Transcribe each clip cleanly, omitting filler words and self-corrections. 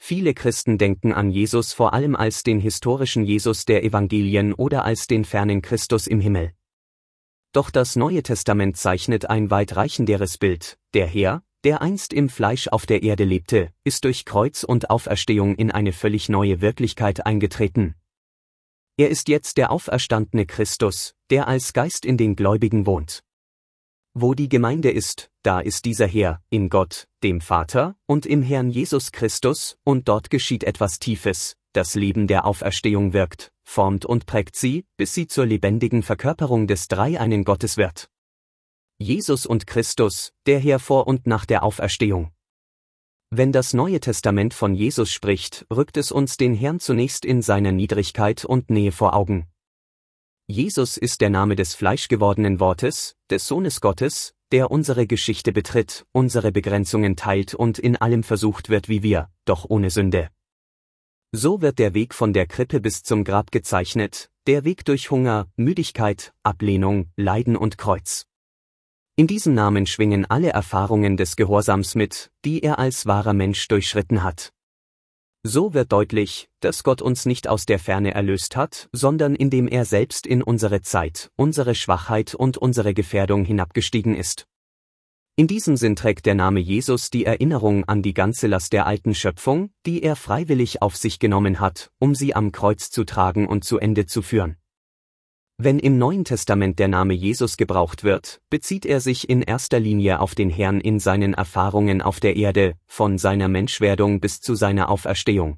Viele Christen denken an Jesus vor allem als den historischen Jesus der Evangelien oder als den fernen Christus im Himmel. Doch das Neue Testament zeichnet ein weitreichenderes Bild. Der Herr, der einst im Fleisch auf der Erde lebte, ist durch Kreuz und Auferstehung in eine völlig neue Wirklichkeit eingetreten. Er ist jetzt der auferstandene Christus, der als Geist in den Gläubigen wohnt. Wo die Gemeinde ist, da ist dieser Herr, in Gott, dem Vater, und im Herrn Jesus Christus, und dort geschieht etwas Tiefes. Das Leben der Auferstehung wirkt, formt und prägt sie, bis sie zur lebendigen Verkörperung des dreieinen Gottes wird. Jesus und Christus, der Herr vor und nach der Auferstehung. Wenn das Neue Testament von Jesus spricht, rückt es uns den Herrn zunächst in seiner Niedrigkeit und Nähe vor Augen. Jesus ist der Name des fleischgewordenen Wortes, des Sohnes Gottes, der unsere Geschichte betritt, unsere Begrenzungen teilt und in allem versucht wird wie wir, doch ohne Sünde. So wird der Weg von der Krippe bis zum Grab gezeichnet, der Weg durch Hunger, Müdigkeit, Ablehnung, Leiden und Kreuz. In diesem Namen schwingen alle Erfahrungen des Gehorsams mit, die er als wahrer Mensch durchschritten hat. So wird deutlich, dass Gott uns nicht aus der Ferne erlöst hat, sondern indem er selbst in unsere Zeit, unsere Schwachheit und unsere Gefährdung hinabgestiegen ist. In diesem Sinn trägt der Name Jesus die Erinnerung an die ganze Last der alten Schöpfung, die er freiwillig auf sich genommen hat, um sie am Kreuz zu tragen und zu Ende zu führen. Wenn im Neuen Testament der Name Jesus gebraucht wird, bezieht er sich in erster Linie auf den Herrn in seinen Erfahrungen auf der Erde, von seiner Menschwerdung bis zu seiner Auferstehung.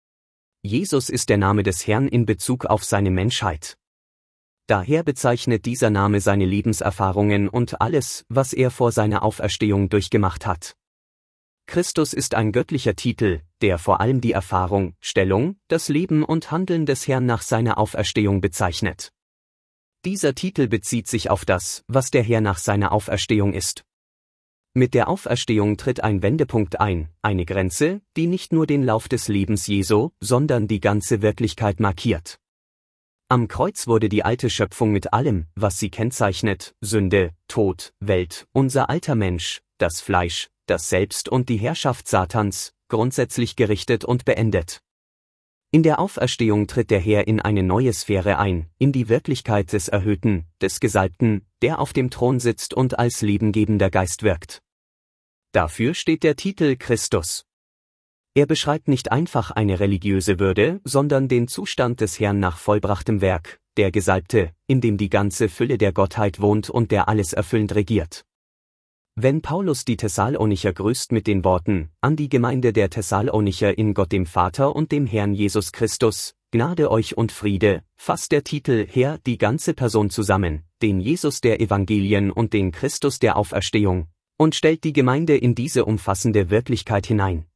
Jesus ist der Name des Herrn in Bezug auf seine Menschheit. Daher bezeichnet dieser Name seine Lebenserfahrungen und alles, was er vor seiner Auferstehung durchgemacht hat. Christus ist ein göttlicher Titel, der vor allem die Erfahrung, Stellung, das Leben und Handeln des Herrn nach seiner Auferstehung bezeichnet. Dieser Titel bezieht sich auf das, was der Herr nach seiner Auferstehung ist. Mit der Auferstehung tritt ein Wendepunkt ein, eine Grenze, die nicht nur den Lauf des Lebens Jesu, sondern die ganze Wirklichkeit markiert. Am Kreuz wurde die alte Schöpfung mit allem, was sie kennzeichnet, Sünde, Tod, Welt, unser alter Mensch, das Fleisch, das Selbst und die Herrschaft Satans, grundsätzlich gerichtet und beendet. In der Auferstehung tritt der Herr in eine neue Sphäre ein, in die Wirklichkeit des Erhöhten, des Gesalbten, der auf dem Thron sitzt und als lebengebender Geist wirkt. Dafür steht der Titel Christus. Er beschreibt nicht einfach eine religiöse Würde, sondern den Zustand des Herrn nach vollbrachtem Werk, der Gesalbte, in dem die ganze Fülle der Gottheit wohnt und der alles erfüllend regiert. Wenn Paulus die Thessalonicher grüßt mit den Worten, an die Gemeinde der Thessalonicher in Gott dem Vater und dem Herrn Jesus Christus, Gnade euch und Friede, fasst der Titel Herr die ganze Person zusammen, den Jesus der Evangelien und den Christus der Auferstehung, und stellt die Gemeinde in diese umfassende Wirklichkeit hinein.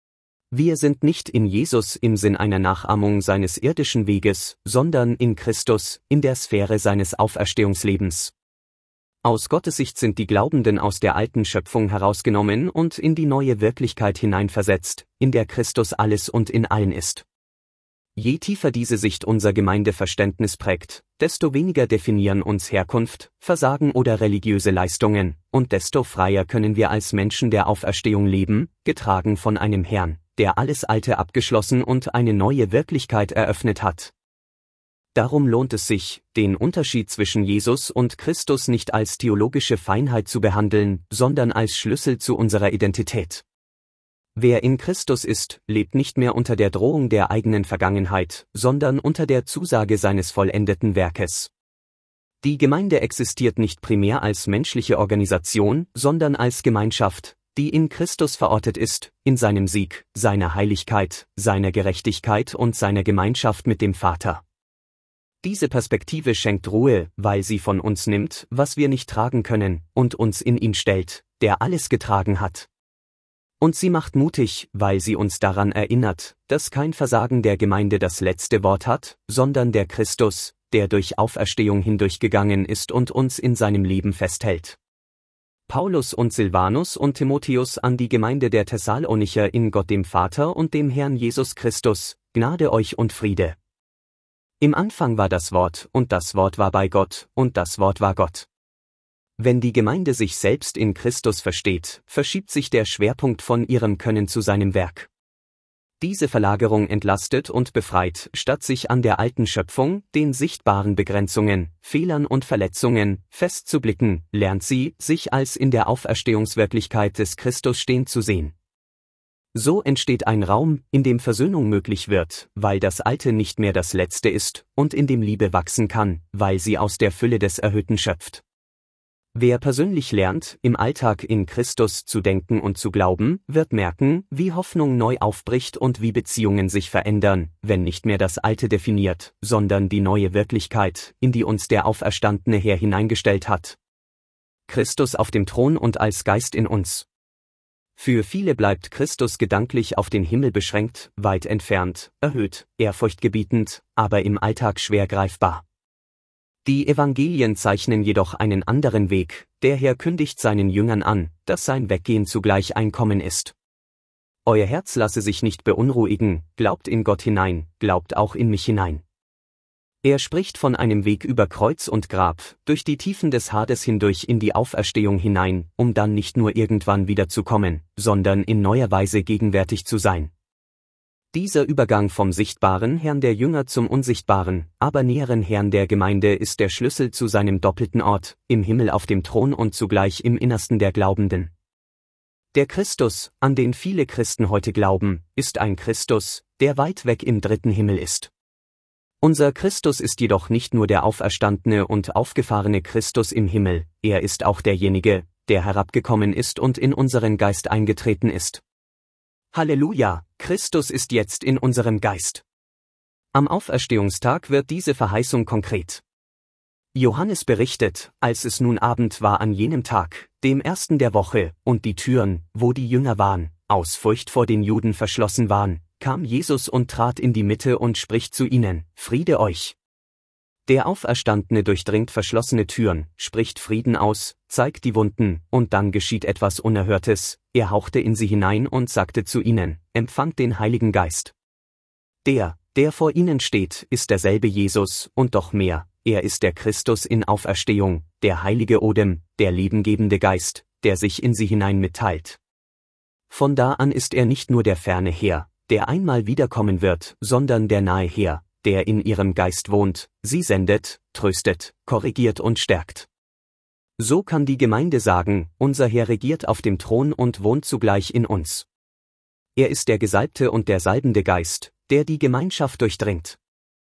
Wir sind nicht in Jesus im Sinn einer Nachahmung seines irdischen Weges, sondern in Christus, in der Sphäre seines Auferstehungslebens. Aus Gottes Sicht sind die Glaubenden aus der alten Schöpfung herausgenommen und in die neue Wirklichkeit hineinversetzt, in der Christus alles und in allen ist. Je tiefer diese Sicht unser Gemeindeverständnis prägt, desto weniger definieren uns Herkunft, Versagen oder religiöse Leistungen, und desto freier können wir als Menschen der Auferstehung leben, getragen von einem Herrn, der alles Alte abgeschlossen und eine neue Wirklichkeit eröffnet hat. Darum lohnt es sich, den Unterschied zwischen Jesus und Christus nicht als theologische Feinheit zu behandeln, sondern als Schlüssel zu unserer Identität. Wer in Christus ist, lebt nicht mehr unter der Drohung der eigenen Vergangenheit, sondern unter der Zusage seines vollendeten Werkes. Die Gemeinde existiert nicht primär als menschliche Organisation, sondern als Gemeinschaft, die in Christus verortet ist, in seinem Sieg, seiner Heiligkeit, seiner Gerechtigkeit und seiner Gemeinschaft mit dem Vater. Diese Perspektive schenkt Ruhe, weil sie von uns nimmt, was wir nicht tragen können, und uns in ihn stellt, der alles getragen hat. Und sie macht mutig, weil sie uns daran erinnert, dass kein Versagen der Gemeinde das letzte Wort hat, sondern der Christus, der durch Auferstehung hindurchgegangen ist und uns in seinem Leben festhält. Paulus und Silvanus und Timotheus an die Gemeinde der Thessalonicher in Gott dem Vater und dem Herrn Jesus Christus, Gnade euch und Friede. Im Anfang war das Wort, und das Wort war bei Gott, und das Wort war Gott. Wenn die Gemeinde sich selbst in Christus versteht, verschiebt sich der Schwerpunkt von ihrem Können zu seinem Werk. Diese Verlagerung entlastet und befreit, statt sich an der alten Schöpfung, den sichtbaren Begrenzungen, Fehlern und Verletzungen, festzublicken, lernt sie, sich als in der Auferstehungswirklichkeit des Christus stehend zu sehen. So entsteht ein Raum, in dem Versöhnung möglich wird, weil das Alte nicht mehr das Letzte ist, und in dem Liebe wachsen kann, weil sie aus der Fülle des Erhöhten schöpft. Wer persönlich lernt, im Alltag in Christus zu denken und zu glauben, wird merken, wie Hoffnung neu aufbricht und wie Beziehungen sich verändern, wenn nicht mehr das Alte definiert, sondern die neue Wirklichkeit, in die uns der auferstandene Herr hineingestellt hat. Christus auf dem Thron und als Geist in uns. Für viele bleibt Christus gedanklich auf den Himmel beschränkt, weit entfernt, erhöht, ehrfurchtgebietend, aber im Alltag schwer greifbar. Die Evangelien zeichnen jedoch einen anderen Weg, der Herr kündigt seinen Jüngern an, dass sein Weggehen zugleich ein Kommen ist. Euer Herz lasse sich nicht beunruhigen, glaubt in Gott hinein, glaubt auch in mich hinein. Er spricht von einem Weg über Kreuz und Grab, durch die Tiefen des Hades hindurch in die Auferstehung hinein, um dann nicht nur irgendwann wieder zu kommen, sondern in neuer Weise gegenwärtig zu sein. Dieser Übergang vom sichtbaren Herrn der Jünger zum unsichtbaren, aber näheren Herrn der Gemeinde ist der Schlüssel zu seinem doppelten Ort, im Himmel auf dem Thron und zugleich im Innersten der Glaubenden. Der Christus, an den viele Christen heute glauben, ist ein Christus, der weit weg im dritten Himmel ist. Unser Christus ist jedoch nicht nur der auferstandene und aufgefahrene Christus im Himmel, er ist auch derjenige, der herabgekommen ist und in unseren Geist eingetreten ist. Halleluja, Christus ist jetzt in unserem Geist. Am Auferstehungstag wird diese Verheißung konkret. Johannes berichtet, als es nun Abend war an jenem Tag, dem ersten der Woche, und die Türen, wo die Jünger waren, aus Furcht vor den Juden verschlossen waren, kam Jesus und trat in die Mitte und spricht zu ihnen, Friede euch. Der Auferstandene durchdringt verschlossene Türen, spricht Frieden aus, zeigt die Wunden, und dann geschieht etwas Unerhörtes, er hauchte in sie hinein und sagte zu ihnen, empfangt den Heiligen Geist. Der vor ihnen steht, ist derselbe Jesus, und doch mehr, er ist der Christus in Auferstehung, der heilige Odem, der lebengebende Geist, der sich in sie hinein mitteilt. Von da an ist er nicht nur der ferne Herr, der einmal wiederkommen wird, sondern der nahe Herr, der in ihrem Geist wohnt, sie sendet, tröstet, korrigiert und stärkt. So kann die Gemeinde sagen, unser Herr regiert auf dem Thron und wohnt zugleich in uns. Er ist der gesalbte und der salbende Geist, der die Gemeinschaft durchdringt.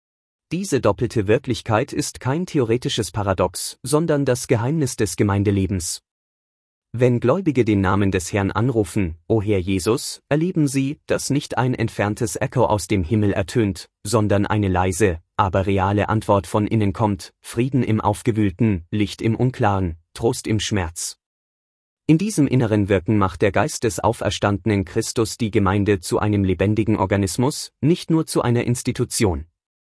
Diese doppelte Wirklichkeit ist kein theoretisches Paradox, sondern das Geheimnis des Gemeindelebens. Wenn Gläubige den Namen des Herrn anrufen, O Herr Jesus, erleben sie, dass nicht ein entferntes Echo aus dem Himmel ertönt, sondern eine leise, aber reale Antwort von innen kommt, Frieden im Aufgewühlten, Licht im Unklaren, Trost im Schmerz. In diesem inneren Wirken macht der Geist des auferstandenen Christus die Gemeinde zu einem lebendigen Organismus, nicht nur zu einer Institution.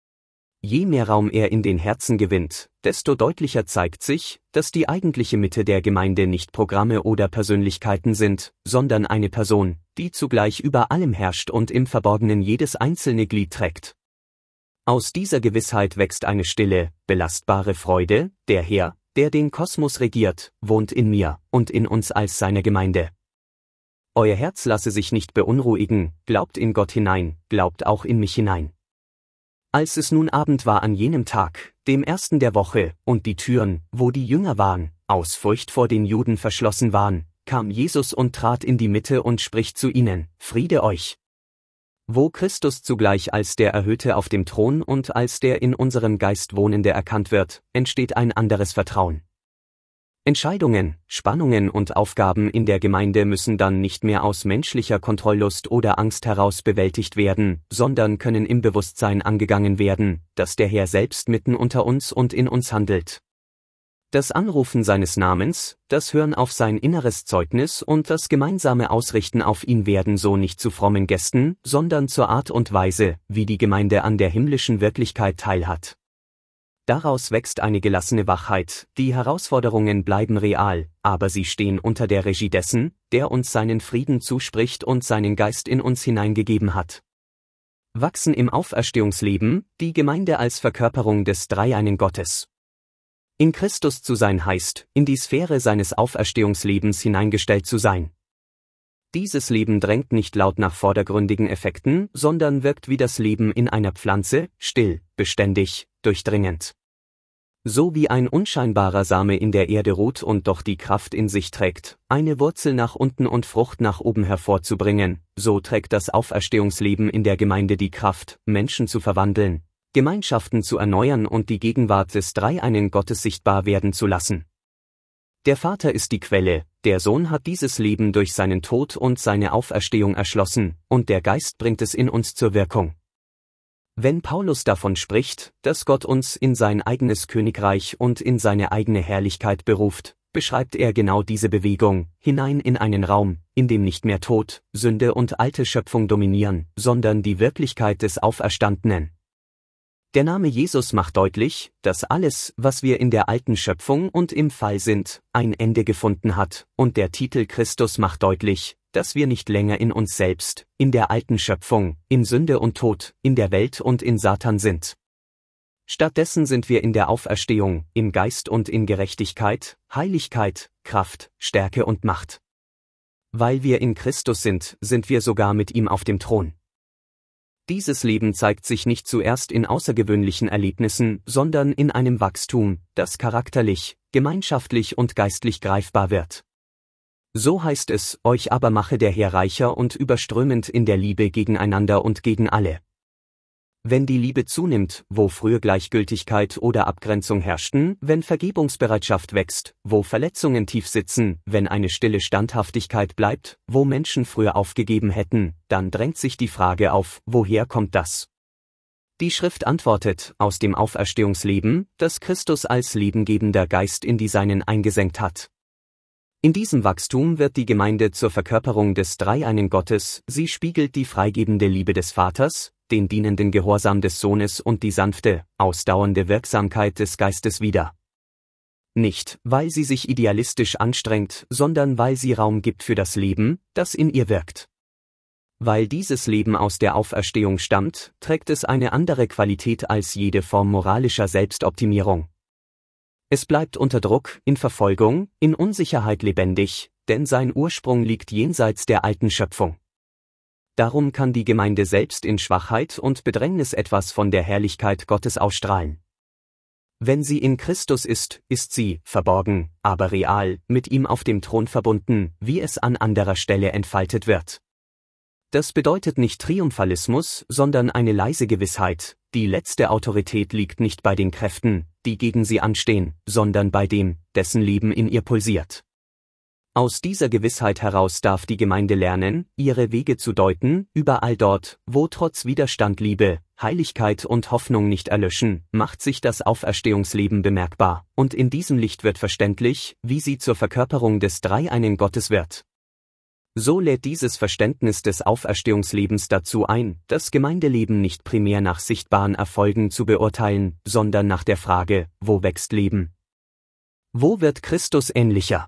Je mehr Raum er in den Herzen gewinnt, desto deutlicher zeigt sich, dass die eigentliche Mitte der Gemeinde nicht Programme oder Persönlichkeiten sind, sondern eine Person, die zugleich über allem herrscht und im Verborgenen jedes einzelne Glied trägt. Aus dieser Gewissheit wächst eine stille, belastbare Freude, der Herr, der den Kosmos regiert, wohnt in mir und in uns als seine Gemeinde. Euer Herz lasse sich nicht beunruhigen, glaubt in Gott hinein, glaubt auch in mich hinein. Als es nun Abend war an jenem Tag, dem ersten der Woche, und die Türen, wo die Jünger waren, aus Furcht vor den Juden verschlossen waren, kam Jesus und trat in die Mitte und spricht zu ihnen, Friede euch. Wo Christus zugleich als der Erhöhte auf dem Thron und als der in unserem Geist Wohnende erkannt wird, entsteht ein anderes Vertrauen. Entscheidungen, Spannungen und Aufgaben in der Gemeinde müssen dann nicht mehr aus menschlicher Kontrolllust oder Angst heraus bewältigt werden, sondern können im Bewusstsein angegangen werden, dass der Herr selbst mitten unter uns und in uns handelt. Das Anrufen seines Namens, das Hören auf sein inneres Zeugnis und das gemeinsame Ausrichten auf ihn werden so nicht zu frommen Gästen, sondern zur Art und Weise, wie die Gemeinde an der himmlischen Wirklichkeit teilhat. Daraus wächst eine gelassene Wachheit, die Herausforderungen bleiben real, aber sie stehen unter der Regie dessen, der uns seinen Frieden zuspricht und seinen Geist in uns hineingegeben hat. Wachsen im Auferstehungsleben, die Gemeinde als Verkörperung des dreieinen Gottes. In Christus zu sein heißt, in die Sphäre seines Auferstehungslebens hineingestellt zu sein. Dieses Leben drängt nicht laut nach vordergründigen Effekten, sondern wirkt wie das Leben in einer Pflanze, still, beständig, durchdringend. So wie ein unscheinbarer Same in der Erde ruht und doch die Kraft in sich trägt, eine Wurzel nach unten und Frucht nach oben hervorzubringen, so trägt das Auferstehungsleben in der Gemeinde die Kraft, Menschen zu verwandeln, Gemeinschaften zu erneuern und die Gegenwart des Dreieinen Gottes sichtbar werden zu lassen. Der Vater ist die Quelle, der Sohn hat dieses Leben durch seinen Tod und seine Auferstehung erschlossen, und der Geist bringt es in uns zur Wirkung. Wenn Paulus davon spricht, dass Gott uns in sein eigenes Königreich und in seine eigene Herrlichkeit beruft, beschreibt er genau diese Bewegung, hinein in einen Raum, in dem nicht mehr Tod, Sünde und alte Schöpfung dominieren, sondern die Wirklichkeit des Auferstandenen. Der Name Jesus macht deutlich, dass alles, was wir in der alten Schöpfung und im Fall sind, ein Ende gefunden hat, und der Titel Christus macht deutlich, dass wir nicht länger in uns selbst, in der alten Schöpfung, in Sünde und Tod, in der Welt und in Satan sind. Stattdessen sind wir in der Auferstehung, im Geist und in Gerechtigkeit, Heiligkeit, Kraft, Stärke und Macht. Weil wir in Christus sind, sind wir sogar mit ihm auf dem Thron. Dieses Leben zeigt sich nicht zuerst in außergewöhnlichen Erlebnissen, sondern in einem Wachstum, das charakterlich, gemeinschaftlich und geistlich greifbar wird. So heißt es, euch aber mache der Herr reicher und überströmend in der Liebe gegeneinander und gegen alle. Wenn die Liebe zunimmt, wo früher Gleichgültigkeit oder Abgrenzung herrschten, wenn Vergebungsbereitschaft wächst, wo Verletzungen tief sitzen, wenn eine stille Standhaftigkeit bleibt, wo Menschen früher aufgegeben hätten, dann drängt sich die Frage auf, woher kommt das? Die Schrift antwortet, aus dem Auferstehungsleben, das Christus als lebengebender Geist in die Seinen eingesenkt hat. In diesem Wachstum wird die Gemeinde zur Verkörperung des Dreieinen Gottes, sie spiegelt die freigebende Liebe des Vaters, den dienenden Gehorsam des Sohnes und die sanfte, ausdauernde Wirksamkeit des Geistes wider. Nicht, weil sie sich idealistisch anstrengt, sondern weil sie Raum gibt für das Leben, das in ihr wirkt. Weil dieses Leben aus der Auferstehung stammt, trägt es eine andere Qualität als jede Form moralischer Selbstoptimierung. Es bleibt unter Druck, in Verfolgung, in Unsicherheit lebendig, denn sein Ursprung liegt jenseits der alten Schöpfung. Darum kann die Gemeinde selbst in Schwachheit und Bedrängnis etwas von der Herrlichkeit Gottes ausstrahlen. Wenn sie in Christus ist, ist sie, verborgen, aber real, mit ihm auf dem Thron verbunden, wie es an anderer Stelle entfaltet wird. Das bedeutet nicht Triumphalismus, sondern eine leise Gewissheit, die letzte Autorität liegt nicht bei den Kräften, die gegen sie anstehen, sondern bei dem, dessen Leben in ihr pulsiert. Aus dieser Gewissheit heraus darf die Gemeinde lernen, ihre Wege zu deuten, überall dort, wo trotz Widerstand Liebe, Heiligkeit und Hoffnung nicht erlöschen, macht sich das Auferstehungsleben bemerkbar, und in diesem Licht wird verständlich, wie sie zur Verkörperung des Dreieinen Gottes wird. So lädt dieses Verständnis des Auferstehungslebens dazu ein, das Gemeindeleben nicht primär nach sichtbaren Erfolgen zu beurteilen, sondern nach der Frage, wo wächst Leben? Wo wird Christus ähnlicher?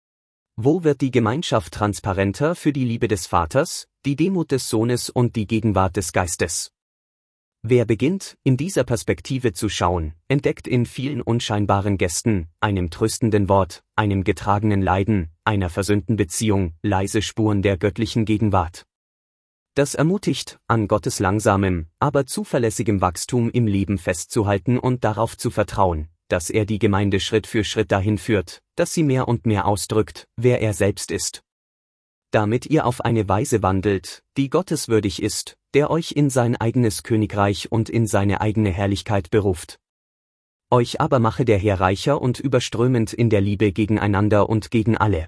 Wo wird die Gemeinschaft transparenter für die Liebe des Vaters, die Demut des Sohnes und die Gegenwart des Geistes? Wer beginnt, in dieser Perspektive zu schauen, entdeckt in vielen unscheinbaren Gesten, einem tröstenden Wort, einem getragenen Leiden, einer versöhnten Beziehung, leise Spuren der göttlichen Gegenwart. Das ermutigt, an Gottes langsamem, aber zuverlässigem Wachstum im Leben festzuhalten und darauf zu vertrauen, dass er die Gemeinde Schritt für Schritt dahin führt, dass sie mehr und mehr ausdrückt, wer er selbst ist. Damit ihr auf eine Weise wandelt, die gotteswürdig ist, der euch in sein eigenes Königreich und in seine eigene Herrlichkeit beruft. Euch aber mache der Herr reicher und überströmend in der Liebe gegeneinander und gegen alle.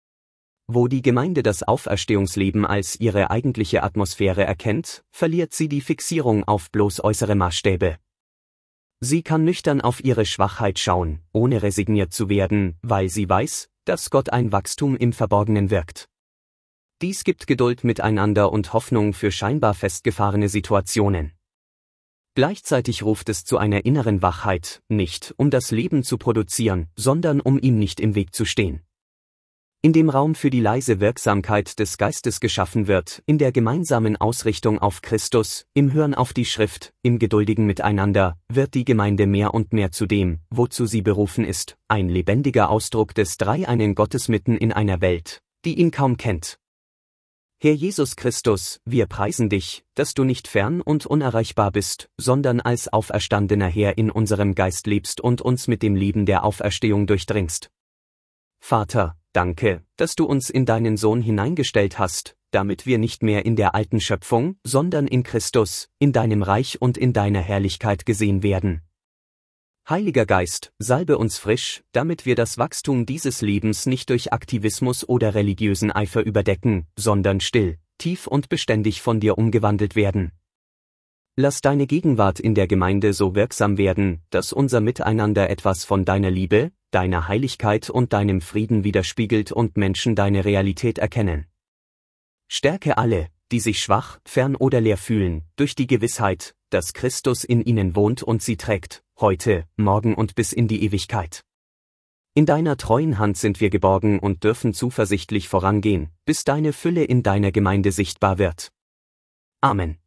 Wo die Gemeinde das Auferstehungsleben als ihre eigentliche Atmosphäre erkennt, verliert sie die Fixierung auf bloß äußere Maßstäbe. Sie kann nüchtern auf ihre Schwachheit schauen, ohne resigniert zu werden, weil sie weiß, dass Gott ein Wachstum im Verborgenen wirkt. Dies gibt Geduld miteinander und Hoffnung für scheinbar festgefahrene Situationen. Gleichzeitig ruft es zu einer inneren Wachheit, nicht um das Leben zu produzieren, sondern um ihm nicht im Weg zu stehen. In dem Raum für die leise Wirksamkeit des Geistes geschaffen wird, in der gemeinsamen Ausrichtung auf Christus, im Hören auf die Schrift, im geduldigen Miteinander, wird die Gemeinde mehr und mehr zu dem, wozu sie berufen ist, ein lebendiger Ausdruck des Dreieinen Gottes mitten in einer Welt, die ihn kaum kennt. Herr Jesus Christus, wir preisen dich, dass du nicht fern und unerreichbar bist, sondern als auferstandener Herr in unserem Geist lebst und uns mit dem Leben der Auferstehung durchdringst. Vater, danke, dass du uns in deinen Sohn hineingestellt hast, damit wir nicht mehr in der alten Schöpfung, sondern in Christus, in deinem Reich und in deiner Herrlichkeit gesehen werden. Heiliger Geist, salbe uns frisch, damit wir das Wachstum dieses Lebens nicht durch Aktivismus oder religiösen Eifer überdecken, sondern still, tief und beständig von dir umgewandelt werden. Lass deine Gegenwart in der Gemeinde so wirksam werden, dass unser Miteinander etwas von deiner Liebe, deiner Heiligkeit und deinem Frieden widerspiegelt und Menschen deine Realität erkennen. Stärke alle, die sich schwach, fern oder leer fühlen, durch die Gewissheit, dass Christus in ihnen wohnt und sie trägt, heute, morgen und bis in die Ewigkeit. In deiner treuen Hand sind wir geborgen und dürfen zuversichtlich vorangehen, bis deine Fülle in deiner Gemeinde sichtbar wird. Amen.